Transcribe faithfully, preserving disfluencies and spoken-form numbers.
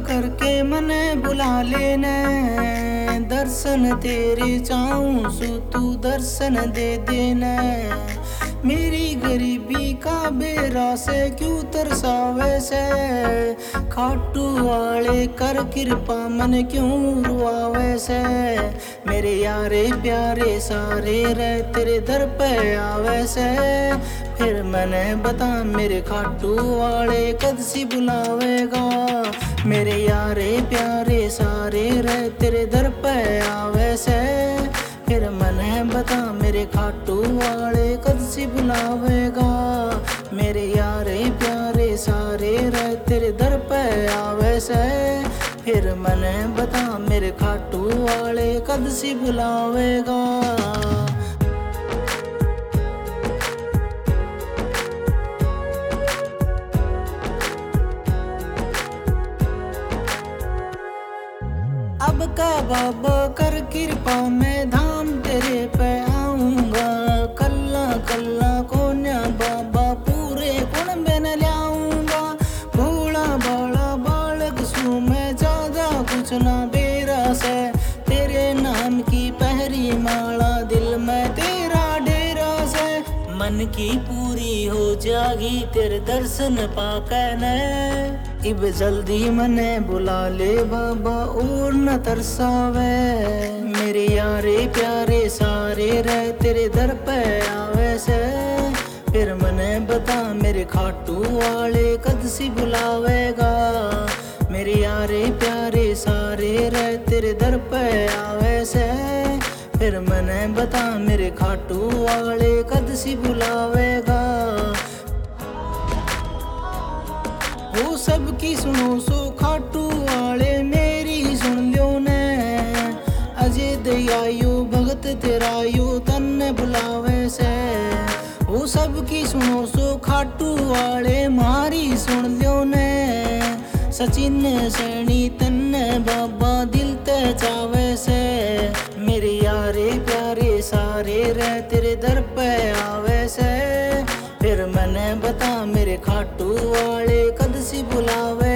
करके मने बुला लेने, दर्शन तेरे चाहूं सु तू दर्शन दे देना। मेरी गरीबी का बेरा से क्यों तरसावे से, खाटू वाले कर कृपा मन क्यों रुआवे से। मेरे यारे प्यारे सारे रे तेरे दर पे आवे से, फिर मैंने बता मेरे खाटू वाले कद सी बुलावेगा। मेरे यारे प्यारे सारे रे तेरे दर पे आवे से, फिर मैंने बता मेरे खाटू वाले कद सी बुलावेगा। मेरे यारे प्यारे सारे रे तेरे दर पे आवे से, फिर मैंने बता मेरे खाटू वाले कद सी बुलावेगा। अब का बाबा कर कृपा मैं धाम तेरे पे आऊंगा। कल्ला कल्ला कोन्या बाबा पूरे कुण में न लाऊंगा। भोला बाला बालक सू मैं ज्यादा कुछ ना बेरा से, तेरे नाम की पहरी माला दिल में तेरा डेरा से। मन की पूरी हो जागी तेरे दर्शन पाके न, इब जल्दी मने बुला ले बाबा और न तरसावे। मेरे यारे प्यारे सारे रे तेरे दर पे आवे से, फिर मने बता मेरे खाटू वाले कद सी बुलावेगा। मेरे यारे प्यारे सारे रे तेरे दर पे आवे से, फिर मने बता मेरे खाटू वाले कद सी बुलावेगा। वो सबकी सुनो सो खाटू वाले मेरी सुन लो ने। अजय दयायु भगत तेरा यू तन्ने बुलावे से। वो सबकी सुनो सो खाटू वाले मारी सुन लो ने। सचिन सैनी तन्ने बाबा दिल ते चावे से। मेरे यारे प्यारे सारे रे तेरे दर पे आवे से, फिर मैंने बता मेरे खाटू वाले कद सी बुलावे।